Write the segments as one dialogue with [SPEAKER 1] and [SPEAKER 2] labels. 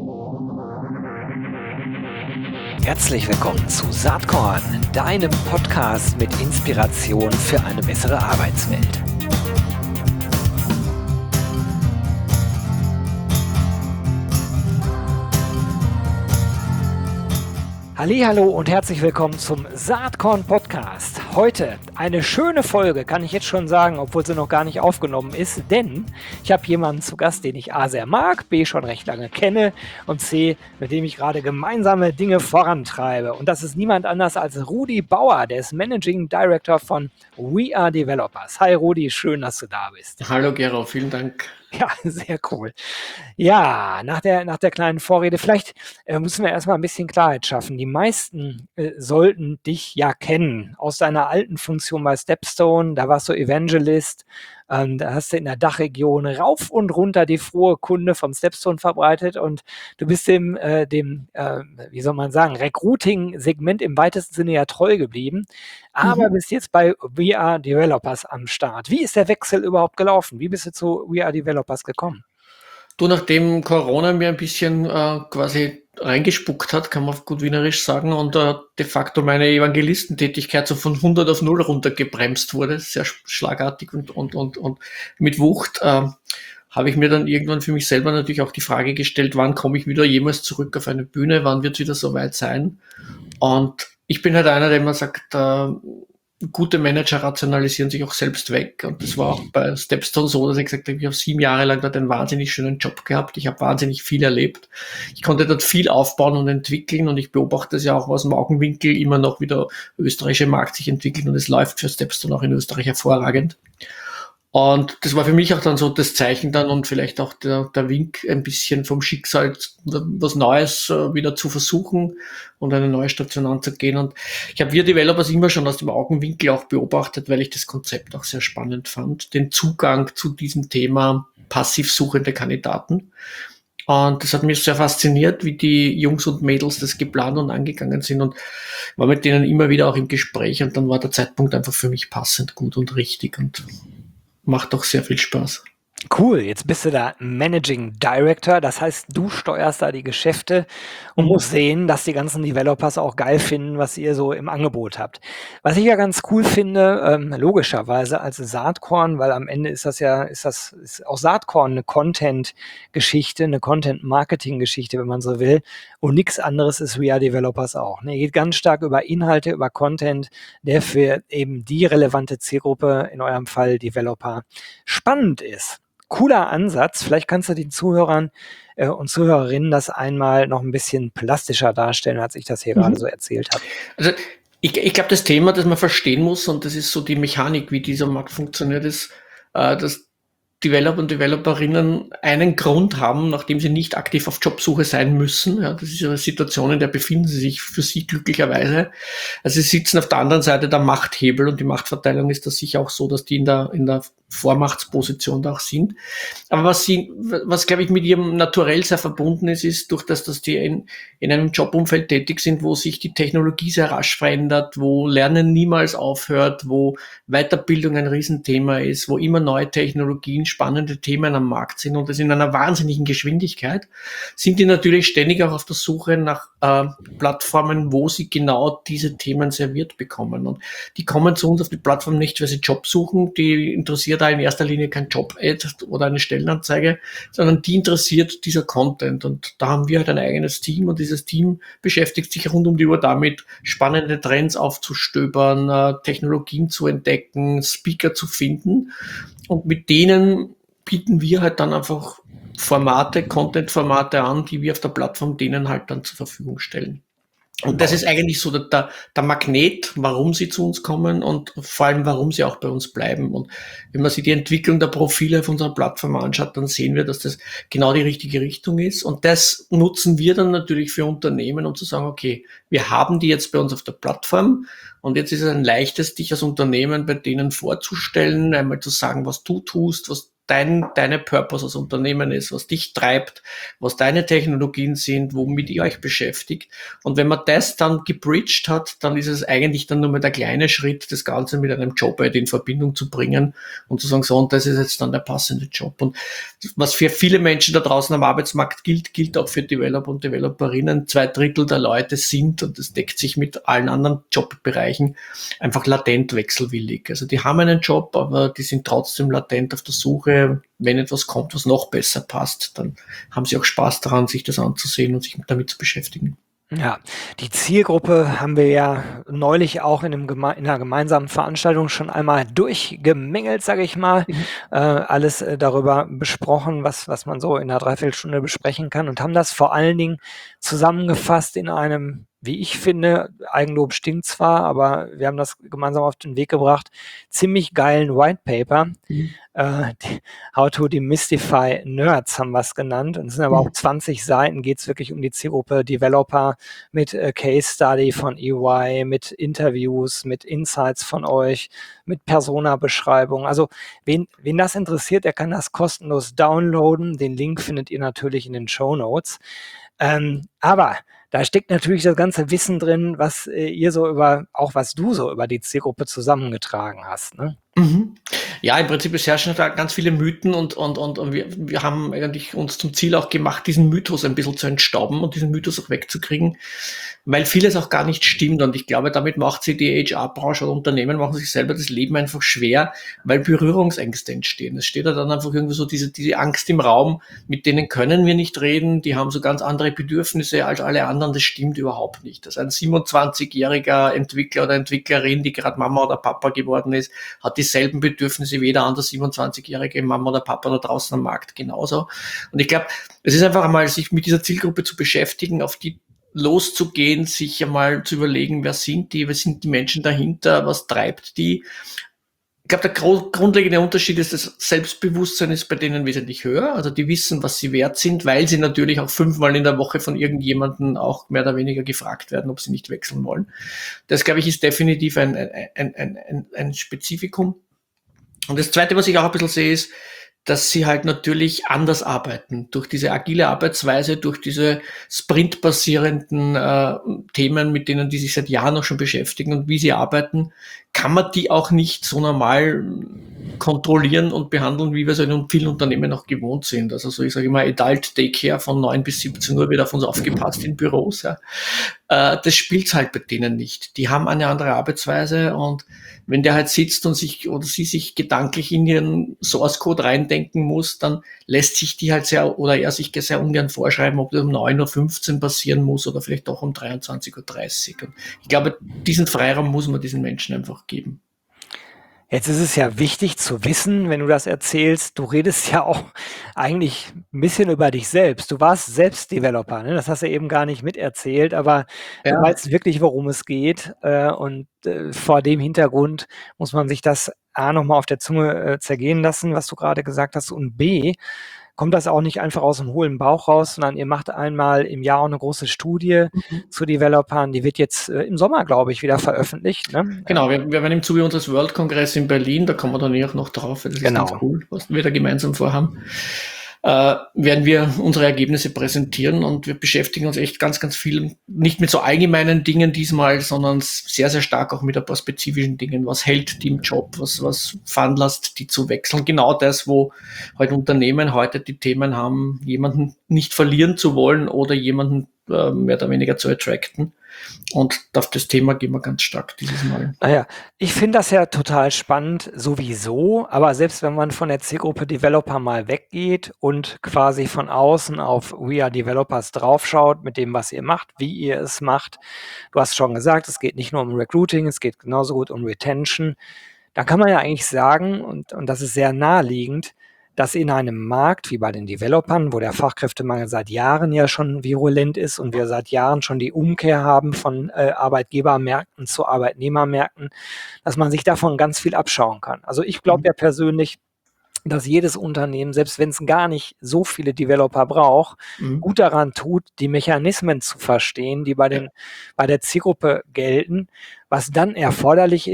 [SPEAKER 1] Herzlich willkommen zu Saatkorn, deinem Podcast mit Inspiration für eine bessere Arbeitswelt. Hallihallo und herzlich willkommen zum Saatkorn Podcast. Heute eine schöne Folge, kann ich jetzt schon sagen, obwohl sie noch gar nicht aufgenommen ist, denn ich habe jemanden zu Gast, den ich A sehr mag, B schon recht lange kenne und C, mit dem ich gerade gemeinsame Dinge vorantreibe. Und das ist niemand anders als Rudi Bauer, der ist Managing Director von We Are Developers. Hi Rudi, schön, dass du da bist.
[SPEAKER 2] Hallo Gero, vielen Dank.
[SPEAKER 1] Ja, sehr cool. Ja, nach der kleinen Vorrede, vielleicht müssen wir erstmal ein bisschen Klarheit schaffen. Die meisten sollten dich ja kennen aus deiner alten Funktion bei Stepstone. Da warst du Evangelist. Da hast du in der Dachregion rauf und runter die frohe Kunde von Stepstone verbreitet und du bist dem wie soll man sagen, Recruiting-Segment im weitesten Sinne ja treu geblieben, aber bist jetzt bei We Are Developers am Start. Wie ist der Wechsel überhaupt gelaufen? Wie bist du zu We Are Developers gekommen?
[SPEAKER 2] Du, nachdem Corona mir ein bisschen quasi reingespuckt hat, kann man auf gut Wienerisch sagen, und de facto meine Evangelistentätigkeit so von 100 auf 0 runtergebremst wurde, sehr schlagartig und mit Wucht, habe ich mir dann irgendwann für mich selber natürlich auch die Frage gestellt, wann komme ich wieder jemals zurück auf eine Bühne, wann wird es wieder so weit sein? Und ich bin halt einer, der immer sagt, gute Manager rationalisieren sich auch selbst weg. Und das war auch bei Stepstone so, dass ich gesagt habe, ich habe 7 Jahre lang dort einen wahnsinnig schönen Job gehabt. Ich habe wahnsinnig viel erlebt. Ich konnte dort viel aufbauen und entwickeln und ich beobachte es ja auch aus dem Augenwinkel immer noch, wie der österreichische Markt sich entwickelt und es läuft für Stepstone auch in Österreich hervorragend. Und das war für mich auch dann so das Zeichen dann und vielleicht auch der Wink ein bisschen vom Schicksal, was Neues wieder zu versuchen und eine neue Station anzugehen. Und ich habe wir Developers immer schon aus dem Augenwinkel auch beobachtet, weil ich das Konzept auch sehr spannend fand, den Zugang zu diesem Thema passiv suchende Kandidaten. Und das hat mich sehr fasziniert, wie die Jungs und Mädels das geplant und angegangen sind und war mit denen immer wieder auch im Gespräch und dann war der Zeitpunkt einfach für mich passend, gut und richtig und macht doch sehr viel Spaß.
[SPEAKER 1] Cool, jetzt bist du da Managing Director, das heißt, du steuerst da die Geschäfte und musst sehen, dass die ganzen Developers auch geil finden, was ihr so im Angebot habt. Was ich ja ganz cool finde, logischerweise als Saatkorn, weil am Ende ist auch Saatkorn eine Content-Geschichte, eine Content-Marketing-Geschichte, wenn man so will, und nichts anderes ist We Are Developers auch. Ne? Geht ganz stark über Inhalte, über Content, der für eben die relevante Zielgruppe, in eurem Fall Developer, spannend ist. Cooler Ansatz. Vielleicht kannst du den Zuhörern und Zuhörerinnen das einmal noch ein bisschen plastischer darstellen, als ich das hier gerade so erzählt habe.
[SPEAKER 2] Also ich glaube, das Thema, das man verstehen muss, und das ist so die Mechanik, wie dieser Markt funktioniert, ist, dass Developer und Developerinnen einen Grund haben, nachdem sie nicht aktiv auf Jobsuche sein müssen. Ja, das ist eine Situation, in der befinden sie sich für sie glücklicherweise. Also sie sitzen auf der anderen Seite der Machthebel und die Machtverteilung ist da sicher auch so, dass die in der Vormachtsposition da auch sind. Aber was glaube ich mit ihrem Naturell sehr verbunden ist durch das, dass die in einem Jobumfeld tätig sind, wo sich die Technologie sehr rasch verändert, wo Lernen niemals aufhört, wo Weiterbildung ein Riesenthema ist, wo immer neue Technologien, spannende Themen am Markt sind und das in einer wahnsinnigen Geschwindigkeit, sind die natürlich ständig auch auf der Suche nach Plattformen, wo sie genau diese Themen serviert bekommen. Und die kommen zu uns auf die Plattform nicht, weil sie Job suchen, die interessiert da in erster Linie kein Job-Ad oder eine Stellenanzeige, sondern die interessiert dieser Content. Und da haben wir halt ein eigenes Team und dieses Team beschäftigt sich rund um die Uhr damit, spannende Trends aufzustöbern, Technologien zu entdecken, Speaker zu finden. Und mit denen bieten wir halt dann einfach Content-Formate an, die wir auf der Plattform denen halt dann zur Verfügung stellen. Und das ist eigentlich so der Magnet, warum sie zu uns kommen und vor allem, warum sie auch bei uns bleiben. Und wenn man sich die Entwicklung der Profile auf unserer Plattform anschaut, dann sehen wir, dass das genau die richtige Richtung ist. Und das nutzen wir dann natürlich für Unternehmen, um zu sagen, okay, wir haben die jetzt bei uns auf der Plattform und jetzt ist es ein leichtes, dich als Unternehmen bei denen vorzustellen, einmal zu sagen, was du tust, was deine Purpose als Unternehmen ist, was dich treibt, was deine Technologien sind, womit ihr euch beschäftigt. Und wenn man das dann gebridged hat, dann ist es eigentlich dann nur mal der kleine Schritt, das Ganze mit einem Job-Ad in Verbindung zu bringen und zu sagen, so, und das ist jetzt dann der passende Job. Und was für viele Menschen da draußen am Arbeitsmarkt gilt auch für Developer und Developerinnen. 2/3 der Leute sind, und das deckt sich mit allen anderen Jobbereichen, einfach latent wechselwillig. Also die haben einen Job, aber die sind trotzdem latent auf der Suche. Wenn etwas kommt, was noch besser passt, dann haben sie auch Spaß daran, sich das anzusehen und sich damit zu beschäftigen.
[SPEAKER 1] Ja, die Zielgruppe haben wir ja neulich auch in einer gemeinsamen Veranstaltung schon einmal durchgemengelt, sage ich mal. Alles darüber besprochen, was man so in einer Dreiviertelstunde besprechen kann, und haben das vor allen Dingen zusammengefasst in einem, wie ich finde, Eigenlob stinkt zwar, aber wir haben das gemeinsam auf den Weg gebracht, ziemlich geilen White Paper. How to Demystify Nerds haben wir es genannt. Und es sind aber auch 20 Seiten, geht es wirklich um die Zielgruppe Developer mit Case Study von EY, mit Interviews, mit Insights von euch, mit Persona-Beschreibung. Also wen das interessiert, der kann das kostenlos downloaden. Den Link findet ihr natürlich in den Shownotes. Aber da steckt natürlich das ganze Wissen drin, was was du so über die Zielgruppe zusammengetragen hast, ne?
[SPEAKER 2] Ja, im Prinzip es herrschen da ganz viele Mythen und wir haben eigentlich uns zum Ziel auch gemacht, diesen Mythos ein bisschen zu entstauben und diesen Mythos auch wegzukriegen, weil vieles auch gar nicht stimmt, und ich glaube, damit macht sich die HR-Branche oder Unternehmen machen sich selber das Leben einfach schwer, weil Berührungsängste entstehen. Es steht da dann einfach irgendwie so diese Angst im Raum, mit denen können wir nicht reden, die haben so ganz andere Bedürfnisse als alle anderen, das stimmt überhaupt nicht. Also ein 27-jähriger Entwickler oder Entwicklerin, die gerade Mama oder Papa geworden ist, hat dieselben Bedürfnisse wie jeder andere 27-jährige Mama oder Papa da draußen am Markt genauso. Und ich glaube, es ist einfach einmal, sich mit dieser Zielgruppe zu beschäftigen, auf die loszugehen, sich einmal zu überlegen, wer sind die Menschen dahinter, was treibt die. Ich glaube, der grundlegende Unterschied ist, das Selbstbewusstsein ist bei denen wesentlich höher. Also die wissen, was sie wert sind, weil sie natürlich auch 5-mal in der Woche von irgendjemandem auch mehr oder weniger gefragt werden, ob sie nicht wechseln wollen. Das, glaube ich, ist definitiv ein Spezifikum. Und das Zweite, was ich auch ein bisschen sehe, ist, dass sie halt natürlich anders arbeiten. Durch diese agile Arbeitsweise, durch diese sprintbasierenden Themen, mit denen die sich seit Jahren auch schon beschäftigen und wie sie arbeiten, kann man die auch nicht so normal kontrollieren und behandeln, wie wir es in vielen Unternehmen auch gewohnt sind. Also so, ich sage immer, Adult Daycare von 9 bis 17 Uhr wird auf uns aufgepasst in Büros. Ja. Das spielt's halt bei denen nicht. Die haben eine andere Arbeitsweise, und wenn der halt sitzt und sich oder sie sich gedanklich in ihren Source Code reindenken muss, dann lässt sich die halt er sich sehr ungern vorschreiben, ob das um 9:15 Uhr passieren muss oder vielleicht doch um 23:30 Uhr. Und ich glaube, diesen Freiraum muss man diesen Menschen einfach geben.
[SPEAKER 1] Jetzt ist es ja wichtig zu wissen, wenn du das erzählst, du redest ja auch eigentlich ein bisschen über dich selbst. Du warst selbst Developer, ne? Das hast du eben gar nicht miterzählt, aber du
[SPEAKER 2] Ja.
[SPEAKER 1] weißt wirklich, worum es geht. Und vor dem Hintergrund muss man sich das A noch mal auf der Zunge zergehen lassen, was du gerade gesagt hast, und B, kommt das auch nicht einfach aus dem hohlen Bauch raus, sondern ihr macht einmal im Jahr auch eine große Studie zu Developern. Die wird jetzt im Sommer, glaube ich, wieder veröffentlicht, ne?
[SPEAKER 2] Genau, wir werden im Zuge unseres World-Kongress in Berlin, da kommen wir dann auch noch drauf, das ist ganz cool, was wir da gemeinsam vorhaben, werden wir unsere Ergebnisse präsentieren, und wir beschäftigen uns echt ganz, ganz viel, nicht mit so allgemeinen Dingen diesmal, sondern sehr, sehr stark auch mit ein paar spezifischen Dingen. Was hält die im Job? Was veranlasst die zu wechseln? Genau das, wo halt Unternehmen heute die Themen haben, jemanden nicht verlieren zu wollen oder jemanden mehr oder weniger zu attracten. Und auf das Thema gehen wir ganz stark dieses Mal.
[SPEAKER 1] Naja, ich finde das ja total spannend sowieso, aber selbst wenn man von der Zielgruppe Developer mal weggeht und quasi von außen auf We Are Developers draufschaut mit dem, was ihr macht, wie ihr es macht. Du hast schon gesagt, es geht nicht nur um Recruiting, es geht genauso gut um Retention. Da kann man ja eigentlich sagen, und das ist sehr naheliegend, dass in einem Markt wie bei den Developern, wo der Fachkräftemangel seit Jahren ja schon virulent ist und wir seit Jahren schon die Umkehr haben von Arbeitgebermärkten zu Arbeitnehmermärkten, dass man sich davon ganz viel abschauen kann. Also ich glaube ja persönlich, dass jedes Unternehmen, selbst wenn es gar nicht so viele Developer braucht, gut daran tut, die Mechanismen zu verstehen, die bei der Zielgruppe gelten. Was dann erforderlich ist,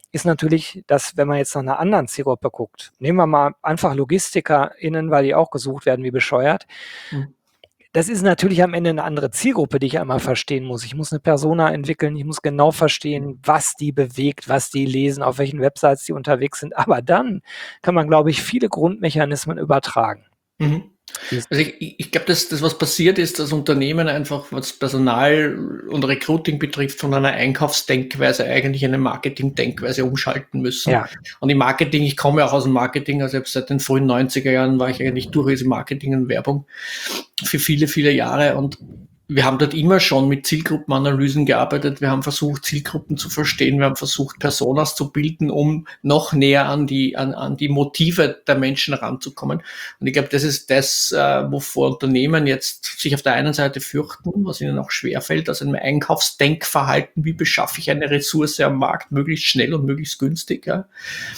[SPEAKER 1] ist natürlich, dass wenn man jetzt nach einer anderen Zielgruppe guckt, nehmen wir mal einfach LogistikerInnen, weil die auch gesucht werden wie bescheuert.
[SPEAKER 2] Mhm.
[SPEAKER 1] Das ist natürlich am Ende eine andere Zielgruppe, die ich einmal verstehen muss. Ich muss eine Persona entwickeln, ich muss genau verstehen, was die bewegt, was die lesen, auf welchen Websites die unterwegs sind. Aber dann kann man, glaube ich, viele Grundmechanismen übertragen.
[SPEAKER 2] Mhm. Also ich glaube, das, was passiert ist, dass Unternehmen einfach, was Personal und Recruiting betrifft, von einer Einkaufsdenkweise eigentlich eine Marketing-Denkweise umschalten müssen.
[SPEAKER 1] Ja.
[SPEAKER 2] Und im Marketing, ich komme ja auch aus dem Marketing, also seit den frühen 90er Jahren war ich eigentlich durchwegs im Marketing und Werbung für viele, viele Jahre, und wir haben dort immer schon mit Zielgruppenanalysen gearbeitet. Wir haben versucht, Zielgruppen zu verstehen. Wir haben versucht, Personas zu bilden, um noch näher an die Motive der Menschen ranzukommen. Und ich glaube, das ist das, wovor Unternehmen jetzt sich auf der einen Seite fürchten, was ihnen auch schwerfällt, also ein Einkaufsdenkverhalten. Wie beschaffe ich eine Ressource am Markt möglichst schnell und möglichst günstig? Ja?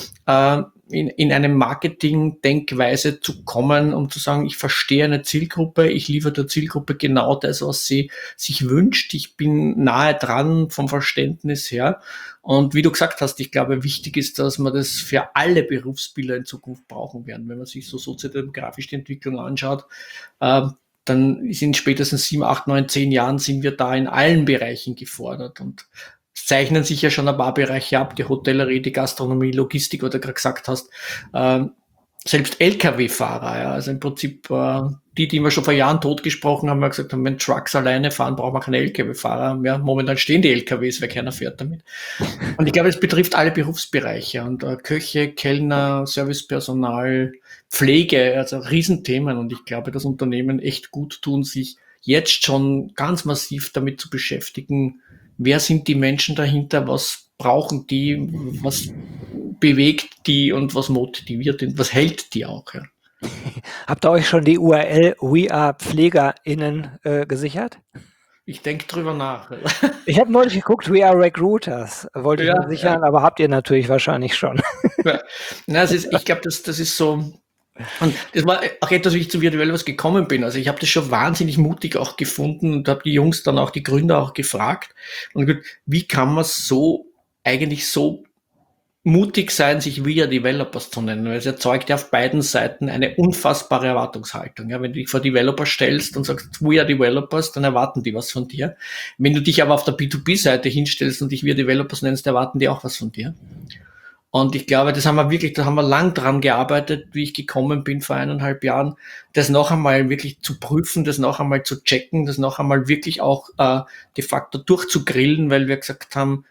[SPEAKER 2] In eine Marketing-Denkweise zu kommen, um zu sagen, ich verstehe eine Zielgruppe, ich liefere der Zielgruppe genau das, was sie sich wünscht, ich bin nahe dran vom Verständnis her. Und wie du gesagt hast, ich glaube, wichtig ist, dass man das für alle Berufsbilder in Zukunft brauchen werden. Wenn man sich so soziodemografische Entwicklung anschaut, dann ist in spätestens 7, 8, 9, 10 Jahren sind wir da in allen Bereichen gefordert, und zeichnen sich ja schon ein paar Bereiche ab, die Hotellerie, die Gastronomie, Logistik, was du gerade gesagt hast, selbst Lkw-Fahrer, ja, also im Prinzip die wir schon vor Jahren totgesprochen haben, gesagt haben, wenn Trucks alleine fahren, brauchen wir keine Lkw-Fahrer. Ja, momentan stehen die Lkws, weil keiner fährt damit. Und ich glaube, es betrifft alle Berufsbereiche, und Köche, Kellner, Servicepersonal, Pflege, also Riesenthemen, und ich glaube, dass Unternehmen echt gut tun, sich jetzt schon ganz massiv damit zu beschäftigen, wer sind die Menschen dahinter, was brauchen die, was bewegt die und was motiviert die, was hält die auch. Ja.
[SPEAKER 1] Habt ihr euch schon die URL WeArePflegerInnen gesichert?
[SPEAKER 2] Ich denke drüber nach.
[SPEAKER 1] Ich habe neulich geguckt, We Are Recruiters, wollte ich mir sichern, aber habt ihr natürlich wahrscheinlich schon.
[SPEAKER 2] Ja. Na, ich glaube, das ist so. Und das war auch etwas, wie ich zu Virtuell gekommen bin. Also ich habe das schon wahnsinnig mutig auch gefunden und habe die Jungs dann auch, die Gründer auch gefragt. Und gesagt, wie kann man eigentlich so mutig sein, sich We Are Developers zu nennen? Weil es erzeugt ja auf beiden Seiten eine unfassbare Erwartungshaltung. Ja, wenn du dich vor Developer stellst und sagst, We Are Developers, dann erwarten die was von dir. Wenn du dich aber auf der B2B-Seite hinstellst und dich We Are Developers nennst, erwarten die auch was von dir. Und ich glaube, da haben wir lang dran gearbeitet, wie ich gekommen bin vor 1,5 Jahren, das noch einmal wirklich zu prüfen, das noch einmal zu checken, das noch einmal wirklich auch de facto durchzugrillen, weil wir gesagt haben,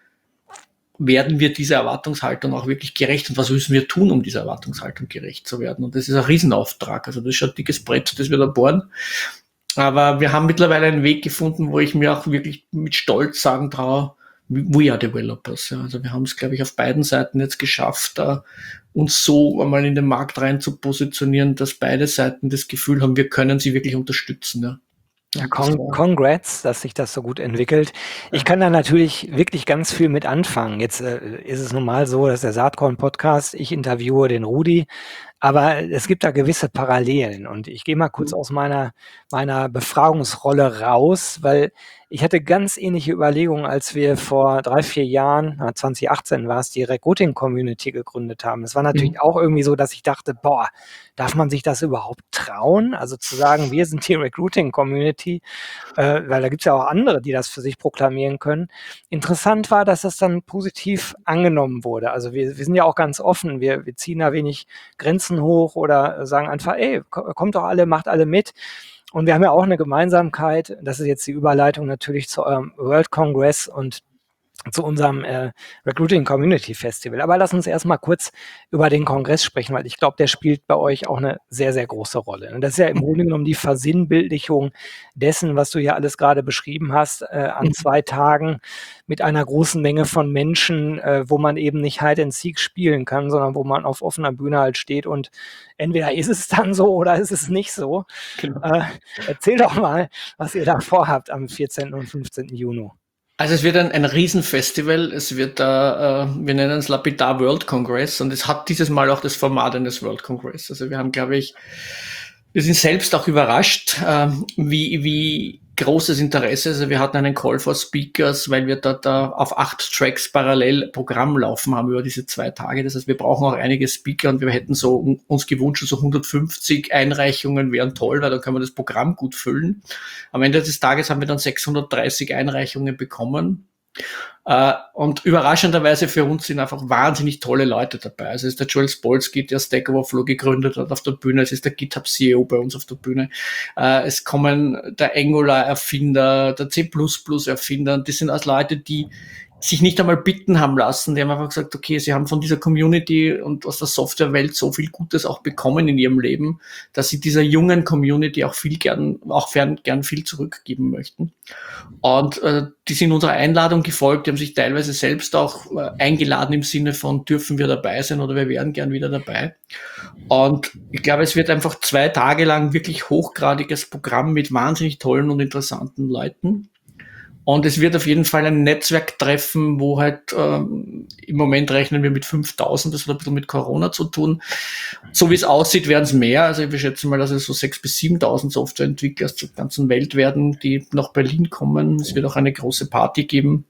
[SPEAKER 2] werden wir dieser Erwartungshaltung auch wirklich gerecht, und was müssen wir tun, um dieser Erwartungshaltung gerecht zu werden? Und das ist ein Riesenauftrag. Also das ist schon ein dickes Brett, das wir da bohren. Aber wir haben mittlerweile einen Weg gefunden, wo ich mir auch wirklich mit Stolz sagen traue, We Are Developers. Ja. Also wir haben es, glaube ich, auf beiden Seiten jetzt geschafft, uns so einmal in den Markt rein zu positionieren, dass beide Seiten das Gefühl haben, wir können sie wirklich unterstützen. Ja.
[SPEAKER 1] Ja, congrats, dass sich das so gut entwickelt. Ich kann da natürlich wirklich ganz viel mit anfangen. Jetzt ist es nun mal so, dass der Saatkorn-Podcast, ich interviewe den Rudi, aber es gibt da gewisse Parallelen, und ich gehe mal kurz aus meiner Befragungsrolle raus, weil ich hatte ganz ähnliche Überlegungen, als wir vor 3, 4 Jahren, 2018 war es, die Recruiting-Community gegründet haben. Es war natürlich auch irgendwie so, dass ich dachte, boah, darf man sich das überhaupt trauen? Also zu sagen, wir sind die Recruiting-Community, weil da gibt es ja auch andere, die das für sich proklamieren können. Interessant war, dass das dann positiv angenommen wurde. Also wir sind ja auch ganz offen, wir ziehen da wenig Grenzen hoch oder sagen einfach, ey, kommt doch alle, macht alle mit. Und wir haben ja auch eine Gemeinsamkeit, das ist jetzt die Überleitung natürlich zu eurem World Congress und zu unserem Recruiting Community Festival. Aber lass uns erstmal kurz über den Kongress sprechen, weil ich glaube, der spielt bei euch auch eine sehr, sehr große Rolle. Und das ist ja im Grunde genommen die Versinnbildlichung dessen, was du hier alles gerade beschrieben hast, an 2 Tagen mit einer großen Menge von Menschen, wo man eben nicht Hide and Seek spielen kann, sondern wo man auf offener Bühne halt steht, und entweder ist es dann so oder ist es nicht so. Genau. Erzähl doch mal, was ihr da vorhabt am 14. und 15. Juni.
[SPEAKER 2] Also es wird ein Riesenfestival, es wird, wir nennen es Lapidar World Congress, und es hat dieses Mal auch das Format eines World Congress. Also wir haben, glaube ich, wir sind selbst auch überrascht, wie großes Interesse. Also wir hatten einen Call for Speakers, weil wir da auf 8 Tracks parallel Programm laufen haben über diese 2 Tage. Das heißt, wir brauchen auch einige Speaker und wir hätten so uns gewünscht, so 150 Einreichungen wären toll, weil dann können wir das Programm gut füllen. Am Ende des Tages haben wir dann 630 Einreichungen bekommen. Und überraschenderweise für uns sind einfach wahnsinnig tolle Leute dabei. Also es ist der Joel Spolsky, der Stack Overflow gegründet hat auf der Bühne. Es ist der GitHub CEO bei uns auf der Bühne. Es kommen der Angular-Erfinder, der C++-Erfinder. Und das sind alles Leute, die sich nicht einmal bitten haben lassen. Die haben einfach gesagt, okay, sie haben von dieser Community und aus der Softwarewelt so viel Gutes auch bekommen in ihrem Leben, dass sie dieser jungen Community auch gern viel zurückgeben möchten. Und die sind unserer Einladung gefolgt, die haben sich teilweise selbst auch eingeladen im Sinne von, dürfen wir dabei sein oder wir wären gern wieder dabei. Und ich glaube, es wird einfach 2 Tage lang wirklich hochgradiges Programm mit wahnsinnig tollen und interessanten Leuten. Und es wird auf jeden Fall ein Netzwerktreffen, wo halt im Moment rechnen wir mit 5.000, das hat ein bisschen mit Corona zu tun. So wie es aussieht, werden es mehr. Also ich schätze mal, dass es so 6.000 bis 7.000 Softwareentwickler aus der ganzen Welt werden, die nach Berlin kommen. Es wird auch eine große Party geben,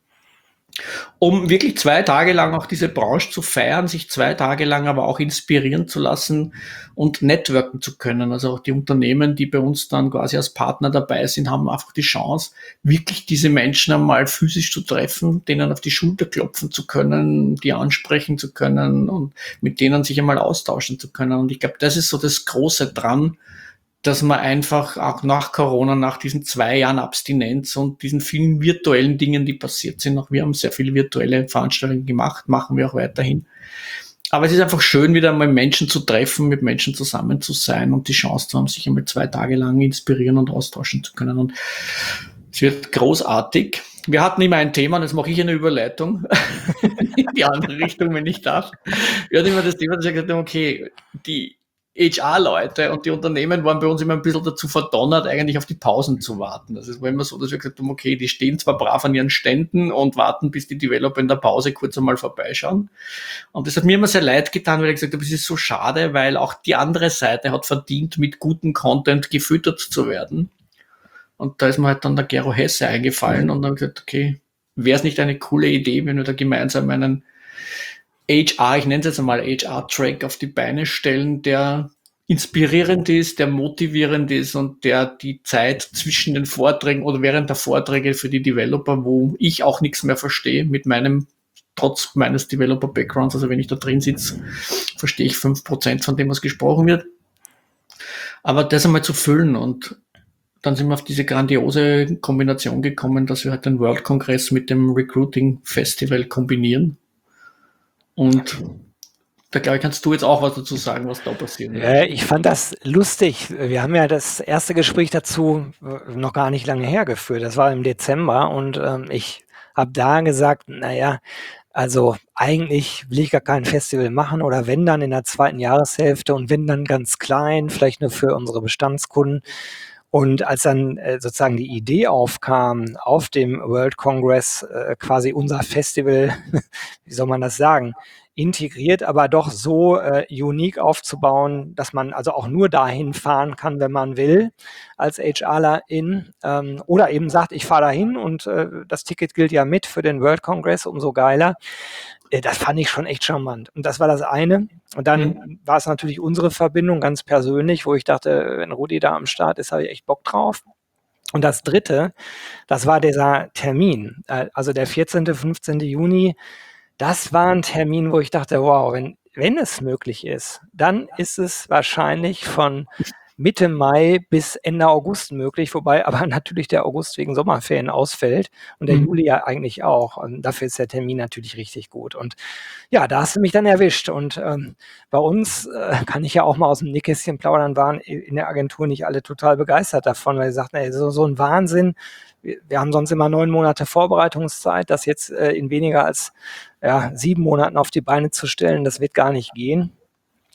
[SPEAKER 2] um wirklich 2 Tage lang auch diese Branche zu feiern, sich 2 Tage lang aber auch inspirieren zu lassen und networken zu können. Also auch die Unternehmen, die bei uns dann quasi als Partner dabei sind, haben einfach die Chance, wirklich diese Menschen einmal physisch zu treffen, denen auf die Schulter klopfen zu können, die ansprechen zu können und mit denen sich einmal austauschen zu können. Und ich glaube, das ist so das Große dran, dass man einfach auch nach Corona, nach diesen 2 Jahren Abstinenz und diesen vielen virtuellen Dingen, die passiert sind, auch wir haben sehr viele virtuelle Veranstaltungen gemacht, machen wir auch weiterhin. Aber es ist einfach schön, wieder mal Menschen zu treffen, mit Menschen zusammen zu sein und die Chance zu haben, sich einmal 2 Tage lang inspirieren und austauschen zu können. Und es wird großartig. Wir hatten immer ein Thema, und jetzt mache ich eine Überleitung in die andere Richtung, wenn ich darf. Wir hatten immer das Thema, dass wir gesagt haben, okay, die HR-Leute und die Unternehmen waren bei uns immer ein bisschen dazu verdonnert, eigentlich auf die Pausen zu warten. Das ist immer so, dass wir gesagt haben, okay, die stehen zwar brav an ihren Ständen und warten, bis die Developer in der Pause kurz einmal vorbeischauen. Und das hat mir immer sehr leid getan, weil ich gesagt habe, es ist so schade, weil auch die andere Seite hat verdient, mit gutem Content gefüttert zu werden. Und da ist mir halt dann der Gero Hesse eingefallen und dann gesagt, okay, wäre es nicht eine coole Idee, wenn wir da gemeinsam einen HR, ich nenne es jetzt einmal HR-Track auf die Beine stellen, der inspirierend ist, der motivierend ist und der die Zeit zwischen den Vorträgen oder während der Vorträge für die Developer, wo ich auch nichts mehr verstehe, trotz meines Developer-Backgrounds, also wenn ich da drin sitze, verstehe ich 5% von dem, was gesprochen wird. Aber das einmal zu füllen und dann sind wir auf diese grandiose Kombination gekommen, dass wir halt den World-Kongress mit dem Recruiting-Festival kombinieren. Und da glaube ich, kannst du jetzt auch was dazu sagen, was da passiert.
[SPEAKER 1] Ich fand das lustig. Wir haben ja das erste Gespräch dazu noch gar nicht lange hergeführt. Das war im Dezember und ich habe da gesagt, naja, also eigentlich will ich gar kein Festival machen oder wenn dann in der 2. Jahreshälfte und wenn dann ganz klein, vielleicht nur für unsere Bestandskunden. Und als dann sozusagen die Idee aufkam, auf dem World Congress quasi unser Festival, wie soll man das sagen, integriert, aber doch so unique aufzubauen, dass man also auch nur dahin fahren kann, wenn man will, als HRlerin oder eben sagt, ich fahre dahin und das Ticket gilt ja mit für den World Congress, umso geiler. Das fand ich schon echt charmant. Und das war das eine. Und dann war es natürlich unsere Verbindung ganz persönlich, wo ich dachte, wenn Rudi da am Start ist, habe ich echt Bock drauf. Und das dritte, das war dieser Termin, also der 14., 15. Juni. Das war ein Termin, wo ich dachte, wow, wenn es möglich ist, dann ist es wahrscheinlich von Mitte Mai bis Ende August möglich, wobei aber natürlich der August wegen Sommerferien ausfällt und der Juli ja eigentlich auch. Und dafür ist der Termin natürlich richtig gut. Und ja, da hast du mich dann erwischt. Und bei uns kann ich ja auch mal aus dem Nähkästchen plaudern, waren in der Agentur nicht alle total begeistert davon, weil sie sagten, ey, so ein Wahnsinn. Wir haben sonst immer 9 Monate Vorbereitungszeit, das jetzt in weniger als 7 Monaten auf die Beine zu stellen, das wird gar nicht gehen.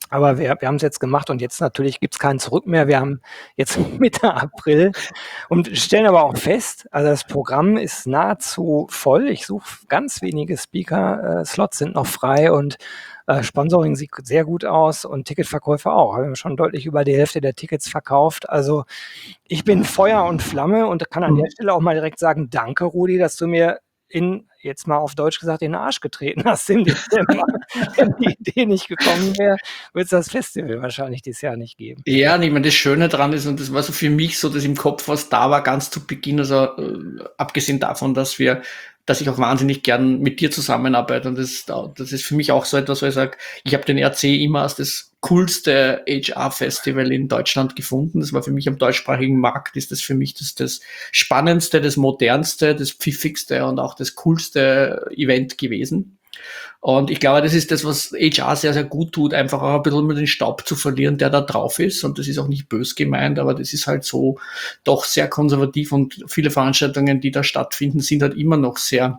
[SPEAKER 1] Aber wir haben es jetzt gemacht und jetzt natürlich gibt's kein Zurück mehr. Wir haben jetzt Mitte April und stellen aber auch fest, also das Programm ist nahezu voll. Ich suche ganz wenige Speaker-Slots sind noch frei und Sponsoring sieht sehr gut aus und Ticketverkäufe auch. Wir haben schon deutlich über die Hälfte der Tickets verkauft. Also ich bin Feuer und Flamme und kann an der Stelle auch mal direkt sagen, danke Rudi, dass du mir jetzt mal auf Deutsch gesagt, in den Arsch getreten hast im Dezember. Wenn die Idee nicht gekommen wäre, würde es das Festival wahrscheinlich dieses Jahr nicht geben.
[SPEAKER 2] Ja, und ich meine, das Schöne dran ist, und das war so für mich so, dass im Kopf was da war, ganz zu Beginn, also abgesehen davon, dass ich auch wahnsinnig gern mit dir zusammenarbeite. Und das ist für mich auch so etwas, wo ich sage, ich habe den RC immer als das coolste HR-Festival in Deutschland gefunden. Das war für mich am deutschsprachigen Markt, ist das für mich das spannendste, das modernste, das pfiffigste und auch das coolste Event gewesen. Und ich glaube, das ist das, was HR sehr, sehr gut tut, einfach auch ein bisschen mit den Staub zu verlieren, der da drauf ist. Und das ist auch nicht bös gemeint, aber das ist halt so doch sehr konservativ und viele Veranstaltungen, die da stattfinden, sind halt immer noch sehr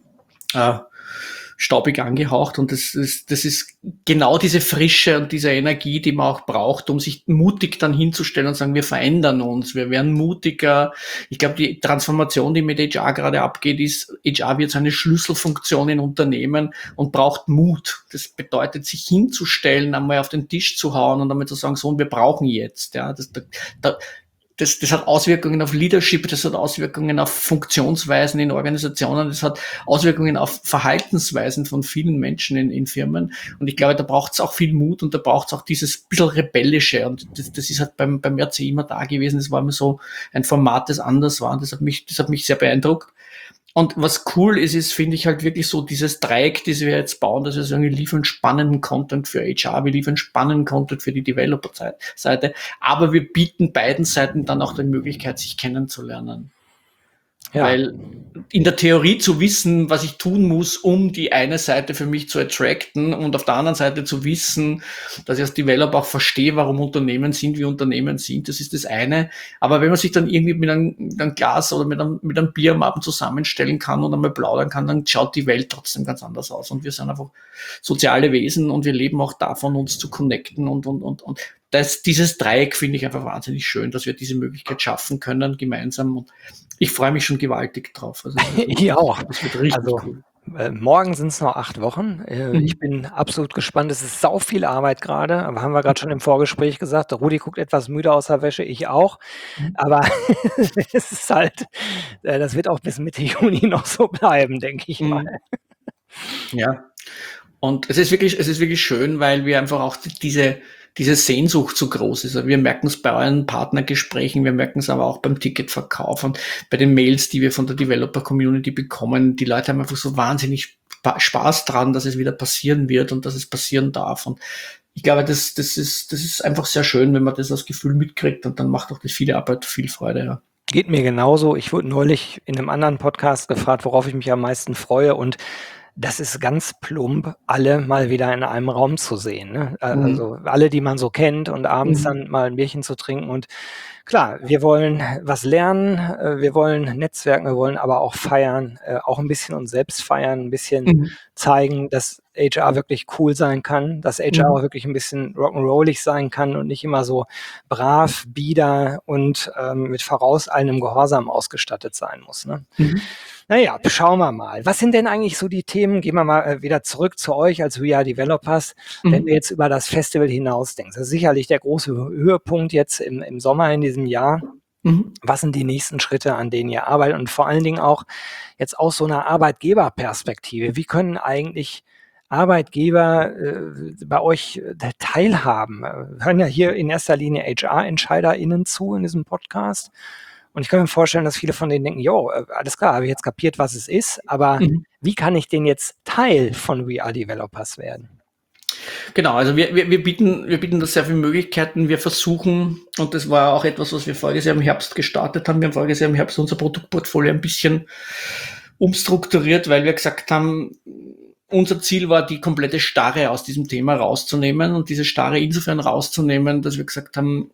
[SPEAKER 2] staubig angehaucht und das ist genau diese Frische und diese Energie, die man auch braucht, um sich mutig dann hinzustellen und sagen, wir verändern uns, wir werden mutiger. Ich glaube, die Transformation, die mit HR gerade abgeht, ist, HR wird so eine Schlüsselfunktion in Unternehmen und braucht Mut. Das bedeutet, sich hinzustellen, einmal auf den Tisch zu hauen und einmal zu sagen, so, und wir brauchen jetzt. Ja, das hat Auswirkungen auf Leadership, das hat Auswirkungen auf Funktionsweisen in Organisationen, das hat Auswirkungen auf Verhaltensweisen von vielen Menschen in Firmen. Und ich glaube, da braucht es auch viel Mut und da braucht es auch dieses bisschen Rebellische. Und das ist halt beim RC immer da gewesen. Das war immer so ein Format, das anders war. Und das hat mich sehr beeindruckt. Und was cool ist, finde ich halt wirklich so dieses Dreieck, das wir jetzt bauen, dass wir sagen, wir liefern spannenden Content für HR, wir liefern spannenden Content für die Developer-Seite, aber wir bieten beiden Seiten dann auch die Möglichkeit, sich kennenzulernen. Ja. Weil in der Theorie zu wissen, was ich tun muss, um die eine Seite für mich zu attracten und auf der anderen Seite zu wissen, dass ich als Developer auch verstehe, warum Unternehmen sind, wie Unternehmen sind, das ist das eine. Aber wenn man sich dann irgendwie mit einem Glas oder mit einem Bier am Abend zusammenstellen kann und einmal plaudern kann, dann schaut die Welt trotzdem ganz anders aus. Und wir sind einfach soziale Wesen und wir leben auch davon, uns zu connecten und dieses Dreieck finde ich einfach wahnsinnig schön, dass wir diese Möglichkeit schaffen können, gemeinsam. Und ich freue mich schon gewaltig drauf. Also,
[SPEAKER 1] ich auch.
[SPEAKER 2] Das wird richtig cool.
[SPEAKER 1] Morgen sind es noch 8 Wochen. Ich bin absolut gespannt. Es ist sau viel Arbeit gerade, aber haben wir gerade schon im Vorgespräch gesagt. Der Rudi guckt etwas müde aus der Wäsche, ich auch. Aber es ist halt, das wird auch bis Mitte Juni noch so bleiben, denke ich mal.
[SPEAKER 2] Ja. Und es ist wirklich schön, weil wir einfach auch diese Sehnsucht so groß ist. Also wir merken es bei euren Partnergesprächen, wir merken es aber auch beim Ticketverkauf und bei den Mails, die wir von der Developer-Community bekommen. Die Leute haben einfach so wahnsinnig Spaß dran, dass es wieder passieren wird und dass es passieren darf. Und ich glaube, das ist einfach sehr schön, wenn man das als Gefühl mitkriegt und dann macht auch das viele Arbeit viel Freude, ja.
[SPEAKER 1] Geht mir genauso. Ich wurde neulich in einem anderen Podcast gefragt, worauf ich mich am meisten freue und das ist ganz plump, alle mal wieder in einem Raum zu sehen. Ne? Also alle, die man so kennt und abends dann mal ein Bierchen zu trinken. Und klar, wir wollen was lernen, wir wollen netzwerken, wir wollen aber auch feiern, auch ein bisschen uns selbst feiern, ein bisschen zeigen, dass HR wirklich cool sein kann, dass HR auch wirklich ein bisschen rock'n'rollig sein kann und nicht immer so brav, bieder und mit vorauseilendem Gehorsam ausgestattet sein muss. Ne? Naja, schauen wir mal. Was sind denn eigentlich so die Themen? Gehen wir mal wieder zurück zu euch als We Are Developers, wenn du jetzt über das Festival hinaus denkst. Das ist sicherlich der große Höhepunkt jetzt im Sommer in diesem Jahr. Was sind die nächsten Schritte, an denen ihr arbeitet? Und vor allen Dingen auch jetzt aus so einer Arbeitgeberperspektive. Wie können eigentlich Arbeitgeber bei euch teilhaben? Wir hören ja hier in erster Linie HR-EntscheiderInnen zu in diesem Podcast. Und ich kann mir vorstellen, dass viele von denen denken, jo, alles klar, habe ich jetzt kapiert, was es ist, aber wie kann ich denn jetzt Teil von We Are Developers werden?
[SPEAKER 2] Genau, also wir bieten da sehr viele Möglichkeiten. Wir versuchen, und das war auch etwas, was wir voriges Jahr im Herbst gestartet haben, wir haben voriges Jahr im Herbst unser Produktportfolio ein bisschen umstrukturiert, weil wir gesagt haben, unser Ziel war, die komplette Starre aus diesem Thema rauszunehmen und diese Starre insofern rauszunehmen, dass wir gesagt haben,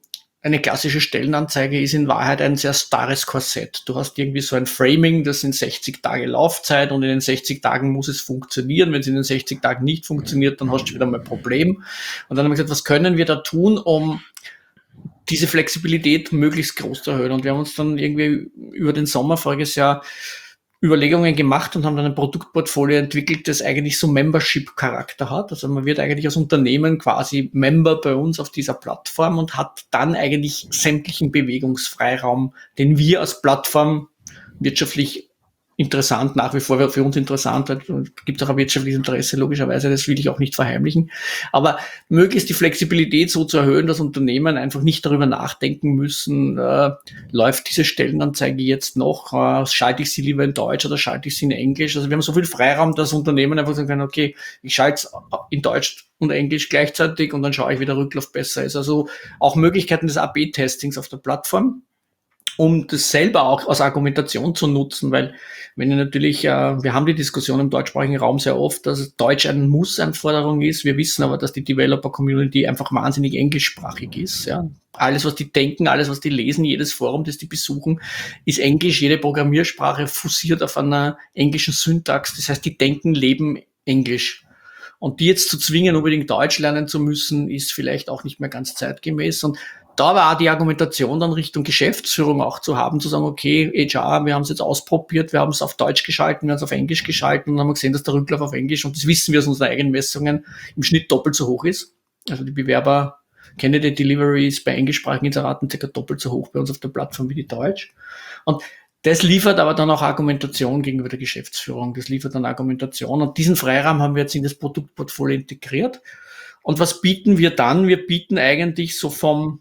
[SPEAKER 2] eine klassische Stellenanzeige ist in Wahrheit ein sehr starres Korsett. Du hast irgendwie so ein Framing, das sind 60 Tage Laufzeit und in den 60 Tagen muss es funktionieren. Wenn es in den 60 Tagen nicht funktioniert, dann hast du wieder mal ein Problem. Und dann haben wir gesagt, was können wir da tun, um diese Flexibilität möglichst groß zu erhöhen? Und wir haben uns dann irgendwie über den Sommer voriges Jahr Überlegungen gemacht und haben dann ein Produktportfolio entwickelt, das eigentlich so Membership-Charakter hat. Also man wird eigentlich als Unternehmen quasi Member bei uns auf dieser Plattform und hat dann eigentlich sämtlichen Bewegungsfreiraum, den wir als Plattform wirtschaftlich interessant, nach wie vor für uns interessant, gibt es auch ein wirtschaftliches Interesse, logischerweise, das will ich auch nicht verheimlichen, aber möglichst die Flexibilität so zu erhöhen, dass Unternehmen einfach nicht darüber nachdenken müssen, läuft diese Stellenanzeige jetzt noch, schalte ich sie lieber in Deutsch oder schalte ich sie in Englisch, also wir haben so viel Freiraum, dass Unternehmen einfach sagen können, okay, ich schalte es in Deutsch und Englisch gleichzeitig und dann schaue ich, wie der Rücklauf besser ist, also auch Möglichkeiten des AB-Testings auf der Plattform, um das selber auch als Argumentation zu nutzen, weil wenn ihr natürlich, wir haben die Diskussion im deutschsprachigen Raum sehr oft, dass Deutsch eine Muss-Anforderung ist. Wir wissen aber, dass die Developer-Community einfach wahnsinnig englischsprachig ist. Ja. Alles, was die denken, alles, was die lesen, jedes Forum, das die besuchen, ist Englisch. Jede Programmiersprache fussiert auf einer englischen Syntax. Das heißt, die denken, leben Englisch. Und die jetzt zu zwingen, unbedingt Deutsch lernen zu müssen, ist vielleicht auch nicht mehr ganz zeitgemäß. Und da war auch die Argumentation dann Richtung Geschäftsführung auch zu haben, zu sagen, okay, HR, wir haben es jetzt ausprobiert, wir haben es auf Deutsch geschalten, wir haben es auf Englisch geschalten und haben gesehen, dass der Rücklauf auf Englisch, und das wissen wir aus unseren eigenen Messungen, im Schnitt doppelt so hoch ist. Also die Bewerber Candidate Delivery ist bei englischsprachigen Inseraten circa doppelt so hoch bei uns auf der Plattform wie die Deutsch. Und das liefert aber dann auch Argumentation gegenüber der Geschäftsführung. Das liefert dann Argumentation. Und diesen Freiraum haben wir jetzt in das Produktportfolio integriert. Und was bieten wir dann? Wir bieten eigentlich so von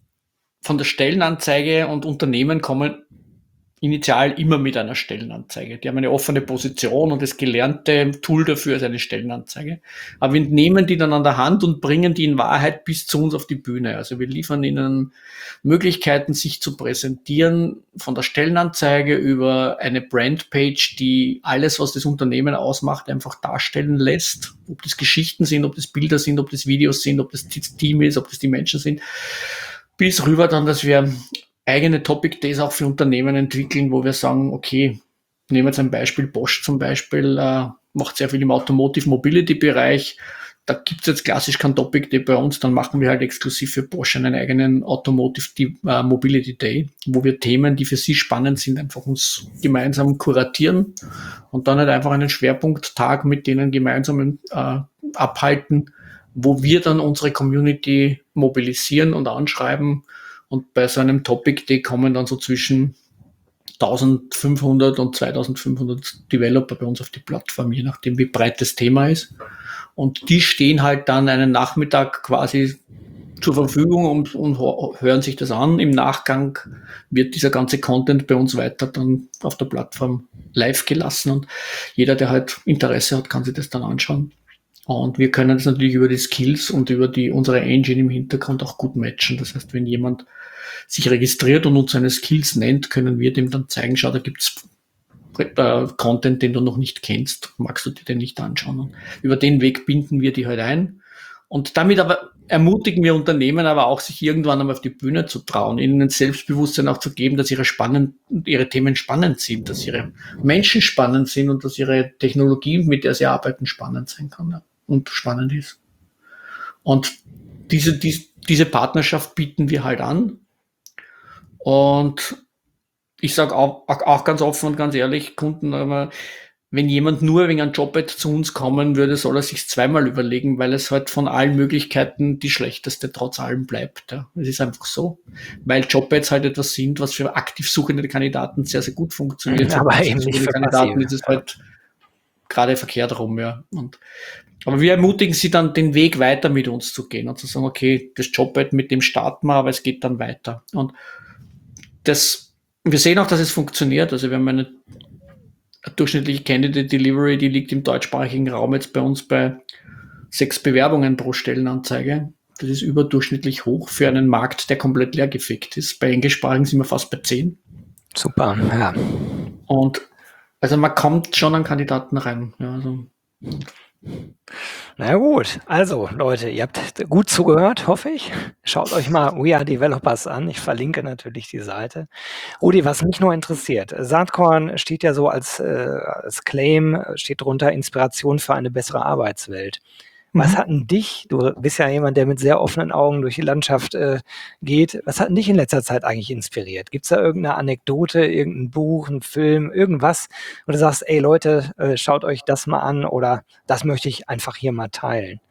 [SPEAKER 2] der Stellenanzeige, und Unternehmen kommen initial immer mit einer Stellenanzeige. Die haben eine offene Position und das gelernte Tool dafür ist eine Stellenanzeige. Aber wir nehmen die dann an der Hand und bringen die in Wahrheit bis zu uns auf die Bühne. Also wir liefern ihnen Möglichkeiten, sich zu präsentieren, von der Stellenanzeige über eine Brandpage, die alles, was das Unternehmen ausmacht, einfach darstellen lässt. Ob das Geschichten sind, ob das Bilder sind, ob das Videos sind, ob das Team ist, ob das die Menschen sind. Bis rüber dann, dass wir eigene Topic Days auch für Unternehmen entwickeln, wo wir sagen, okay, nehmen wir jetzt ein Beispiel, Bosch zum Beispiel, macht sehr viel im Automotive Mobility Bereich. Da gibt es jetzt klassisch kein Topic Day bei uns, dann machen wir halt exklusiv für Bosch einen eigenen Automotive Mobility Day, wo wir Themen, die für sie spannend sind, einfach uns gemeinsam kuratieren und dann halt einfach einen Schwerpunkttag mit denen gemeinsam abhalten, wo wir dann unsere Community mobilisieren und anschreiben. Und bei so einem Topic Day kommen dann so zwischen 1500 und 2500 Developer bei uns auf die Plattform, je nachdem, wie breit das Thema ist. Und die stehen halt dann einen Nachmittag quasi zur Verfügung und hören sich das an. Im Nachgang wird dieser ganze Content bei uns weiter dann auf der Plattform live gelassen. Und jeder, der halt Interesse hat, kann sich das dann anschauen. Und wir können das natürlich über die Skills und über unsere Engine im Hintergrund auch gut matchen. Das heißt, wenn jemand sich registriert und uns seine Skills nennt, können wir dem dann zeigen, schau, da gibt's Content, den du noch nicht kennst, magst du dir den nicht anschauen. Und über den Weg binden wir die halt ein. Und damit aber ermutigen wir Unternehmen aber auch, sich irgendwann einmal auf die Bühne zu trauen, ihnen ein Selbstbewusstsein auch zu geben, dass ihre Themen spannend sind, dass ihre Menschen spannend sind und dass ihre Technologie, mit der sie arbeiten, spannend sein kann und spannend ist. Und diese Partnerschaft bieten wir halt an. Und ich sage auch ganz offen und ganz ehrlich, Kunden, wenn jemand nur wegen einem Job zu uns kommen würde, soll er sich zweimal überlegen, weil es halt von allen Möglichkeiten die schlechteste trotz allem bleibt. Ja. Es ist einfach so, weil Jobads halt etwas sind, was für aktiv suchende Kandidaten sehr, sehr gut funktioniert.
[SPEAKER 1] Aber für eben nicht für
[SPEAKER 2] Kandidaten ist es halt gerade verkehrt rum. Ja. Aber wir ermutigen sie dann, den Weg weiter mit uns zu gehen und zu sagen, okay, das Jobbad, mit dem starten wir, aber es geht dann weiter. Und wir sehen auch, dass es funktioniert. Also wir haben eine durchschnittliche Candidate Delivery, die liegt im deutschsprachigen Raum jetzt bei uns bei 6 Bewerbungen pro Stellenanzeige. Das ist überdurchschnittlich hoch für einen Markt, der komplett leergefegt ist. Bei englischsprachigen sind wir fast bei 10.
[SPEAKER 1] Super, ja.
[SPEAKER 2] Und also man kommt schon an Kandidaten rein. Ja, also
[SPEAKER 1] Na gut, also Leute, ihr habt gut zugehört, hoffe ich. Schaut euch mal We Are Developers an. Ich verlinke natürlich die Seite. Rudi, was mich nur interessiert, Saatkorn steht ja so als Claim, steht drunter Inspiration für eine bessere Arbeitswelt. Was hat denn dich, du bist ja jemand, der mit sehr offenen Augen durch die Landschaft geht, was hat denn dich in letzter Zeit eigentlich inspiriert? Gibt es da irgendeine Anekdote, irgendein Buch, ein Film, irgendwas, wo du sagst, ey Leute, schaut euch das mal an oder das möchte ich einfach hier mal teilen?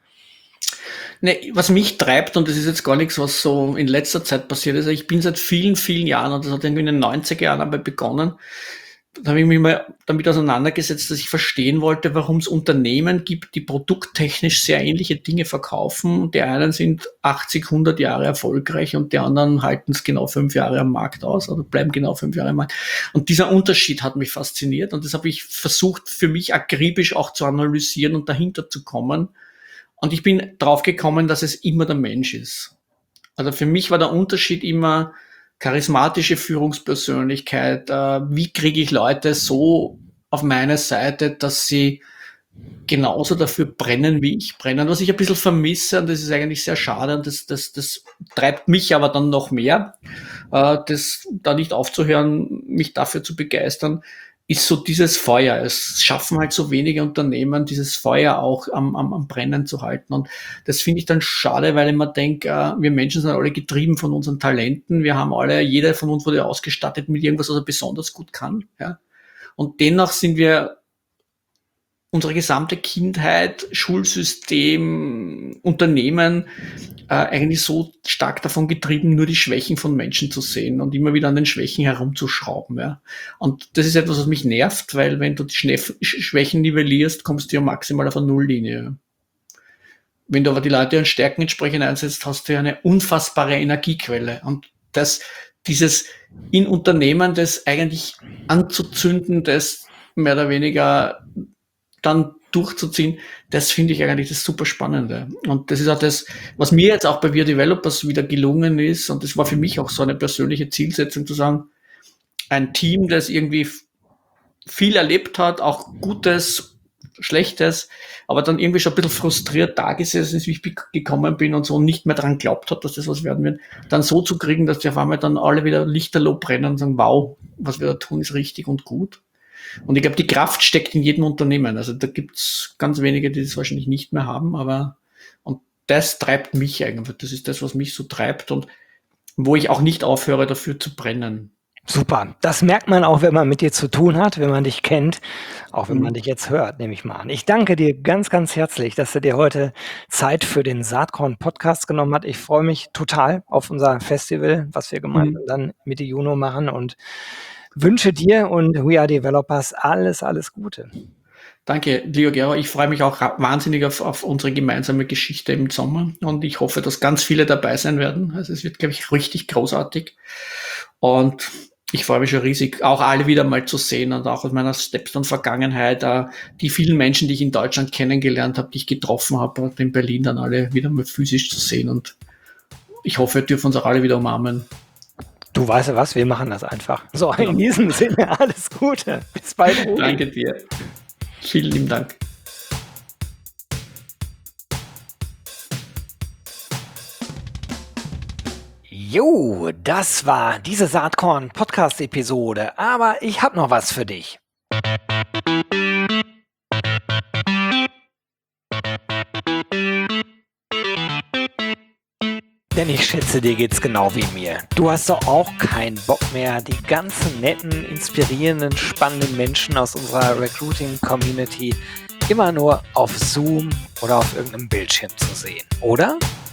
[SPEAKER 2] Ne, was mich treibt, und das ist jetzt gar nichts, was so in letzter Zeit passiert ist, ich bin seit vielen, vielen Jahren, und das hat irgendwie in den 90er Jahren einmal begonnen, da habe ich mich mal damit auseinandergesetzt, dass ich verstehen wollte, warum es Unternehmen gibt, die produkttechnisch sehr ähnliche Dinge verkaufen. Die einen sind 80, 100 Jahre erfolgreich und die anderen halten es genau 5 Jahre am Markt aus oder bleiben genau 5 Jahre am Markt. Und dieser Unterschied hat mich fasziniert und das habe ich versucht für mich akribisch auch zu analysieren und dahinter zu kommen. Und ich bin drauf gekommen, dass es immer der Mensch ist. Also für mich war der Unterschied immer charismatische Führungspersönlichkeit. Wie kriege ich Leute so auf meine Seite, dass sie genauso dafür brennen, wie ich brenne. Und was ich ein bisschen vermisse, und das ist eigentlich sehr schade, und das treibt mich aber dann noch mehr, das da nicht aufzuhören, mich dafür zu begeistern, ist so dieses Feuer. Es schaffen halt so wenige Unternehmen, dieses Feuer auch am Brennen zu halten. Und das finde ich dann schade, weil ich mir denke, wir Menschen sind alle getrieben von unseren Talenten. Wir haben alle, jeder von uns wurde ausgestattet mit irgendwas, was er besonders gut kann. Ja? Und dennoch sind wir unsere gesamte Kindheit, Schulsystem, Unternehmen eigentlich so stark davon getrieben, nur die Schwächen von Menschen zu sehen und immer wieder an den Schwächen herumzuschrauben. Ja. Und das ist etwas, was mich nervt, weil wenn du die Schwächen nivellierst, kommst du ja maximal auf eine Nulllinie. Wenn du aber die Leute an Stärken entsprechend einsetzt, hast du ja eine unfassbare Energiequelle. Und dieses in Unternehmen, das eigentlich anzuzünden, das mehr oder weniger dann durchzuziehen, das finde ich eigentlich das super Spannende. Und das ist auch das, was mir jetzt auch bei Wir Developers wieder gelungen ist. Und das war für mich auch so eine persönliche Zielsetzung zu sagen, ein Team, das irgendwie viel erlebt hat, auch Gutes, Schlechtes, aber dann irgendwie schon ein bisschen frustriert da gesessen ist, wie ich gekommen bin und so nicht mehr dran glaubt hat, dass das was werden wird, dann so zu kriegen, dass die auf einmal dann alle wieder lichterloh brennen und sagen, wow, was wir da tun, ist richtig und gut. Und ich glaube, die Kraft steckt in jedem Unternehmen. Also da gibt's ganz wenige, die das wahrscheinlich nicht mehr haben, aber und das treibt mich eigentlich. Das ist das, was mich so treibt und wo ich auch nicht aufhöre, dafür zu brennen.
[SPEAKER 1] Super. Das merkt man auch, wenn man mit dir zu tun hat, wenn man dich kennt, auch wenn man dich jetzt hört, nehme ich mal an. Ich danke dir ganz, ganz herzlich, dass du dir heute Zeit für den Saatkorn-Podcast genommen hast. Ich freue mich total auf unser Festival, was wir gemeinsam dann Mitte Juni machen und wünsche dir und We Are Developers alles, alles Gute.
[SPEAKER 2] Danke, Leo Gero. Ich freue mich auch wahnsinnig auf unsere gemeinsame Geschichte im Sommer und ich hoffe, dass ganz viele dabei sein werden. Also es wird, glaube ich, richtig großartig und ich freue mich schon riesig, auch alle wieder mal zu sehen und auch aus meiner Stepstone-Vergangenheit, die vielen Menschen, die ich in Deutschland kennengelernt habe, die ich getroffen habe, und in Berlin dann alle wieder mal physisch zu sehen und ich hoffe, wir dürfen uns auch alle wieder umarmen.
[SPEAKER 1] Du weißt ja was, wir machen das einfach. So, in diesem Sinne, alles Gute. Bis bald. Rudi.
[SPEAKER 2] Danke dir. Vielen lieben Dank.
[SPEAKER 1] Jo, das war diese Saatkorn-Podcast-Episode, aber ich habe noch was für dich. Denn ich schätze, dir geht's genau wie mir. Du hast doch auch keinen Bock mehr, die ganzen netten, inspirierenden, spannenden Menschen aus unserer Recruiting-Community immer nur auf Zoom oder auf irgendeinem Bildschirm zu sehen, oder?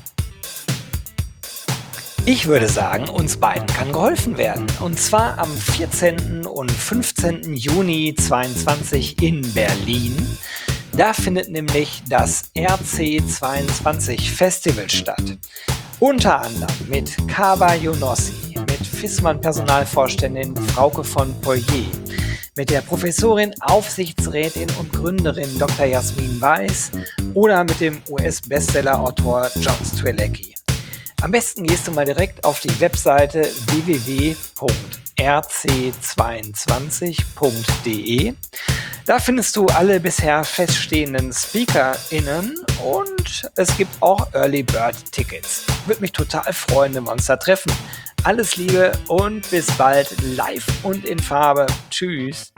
[SPEAKER 1] Ich würde sagen, uns beiden kann geholfen werden. Und zwar am 14. und 15. Juni 2022 in Berlin. Da findet nämlich das RC22 Festival statt. Unter anderem mit Kaba Yonossi, mit Fissmann Personalvorständin Frauke von Poirier, mit der Professorin, Aufsichtsrätin und Gründerin Dr. Jasmin Weiß oder mit dem US-Bestseller-Autor John Strzelecki. Am besten gehst du mal direkt auf die Webseite www.rc22.de. Da findest du alle bisher feststehenden SpeakerInnen und es gibt auch Early Bird Tickets. Würde mich total freuen, wenn wir uns da treffen. Alles Liebe und bis bald live und in Farbe. Tschüss.